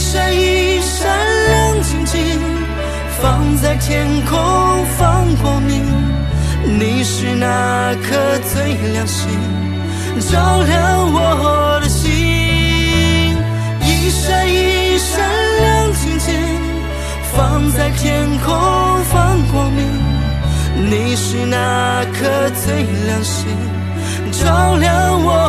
闪一闪亮晶晶，放在天空放光明。你是那颗最亮星，照亮我的心。一闪一闪亮晶晶，放在天空放光明。你是那颗最亮星，照亮我